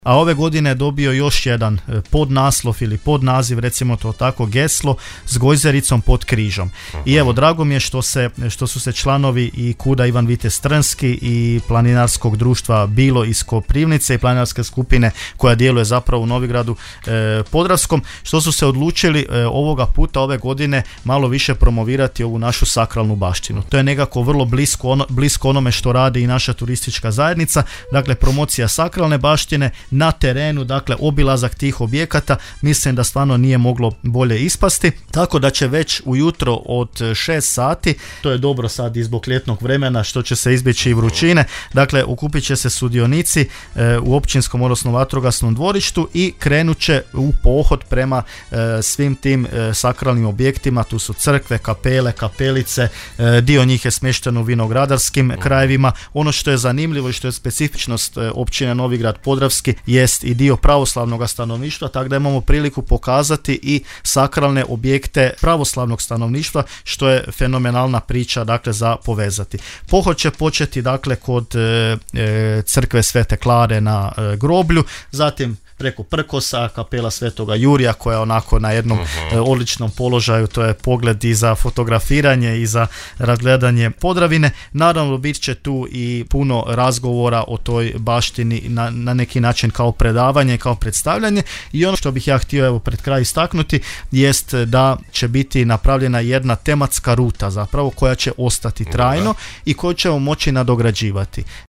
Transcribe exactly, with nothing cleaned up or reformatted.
A ove godine je dobio još jedan podnaslov ili podnaziv, recimo to tako, geslo s Gojzericom pod križom. I evo, drago mi je što, se, što su se članovi i KUD-a Ivan Vitez Trnski i planinarskog društva Bilo iz Koprivnice i planinarske skupine koja djeluje zapravo u Novigradu e, Podravskom, što su se odlučili e, ovoga puta, ove godine, malo više promovirati ovu našu sakralnu baštinu. To je nekako vrlo blisko, ono, blisko onome što radi i naša turistička zajednica, dakle promocija sakralne baštine na terenu, dakle obilazak tih objekata. Mislim da stvarno nije moglo bolje ispasti, tako da će već ujutro od šest sati, to je dobro sad i zbog ljetnog vremena što će se izbjeći i vrućine, dakle okupit će se sudionici e, u općinskom odnosno vatrogasnom dvorištu i krenut će u pohod prema e, svim tim e, sakralnim objektima. Tu su crkve, kapele, kapelice, e, dio njih je smješteno u vinogradarskim krajevima. Ono što je zanimljivo i što je specifičnost e, općine Novigrad Podravski jest i dio pravoslavnog stanovništva, tako da imamo priliku pokazati i sakralne objekte pravoslavnog stanovništva, što je fenomenalna priča, dakle, za povezati. Pohod će početi, dakle, kod e, e, crkve Svete Klare na e, groblju, zatim preko Prkosa, kapela Svetoga Jurija koja je onako na jednom uh-huh. e, odličnom položaju, to je pogled i za fotografiranje i za razgledanje Podravine. Naravno bit će tu i puno razgovora o toj baštini na, na neki način kao predavanje, kao predstavljanje, i ono što bih ja htio evo pred kraj istaknuti jest da će biti napravljena jedna tematska ruta zapravo koja će ostati trajno uh-huh. i koju ćemo moći nadograđivati.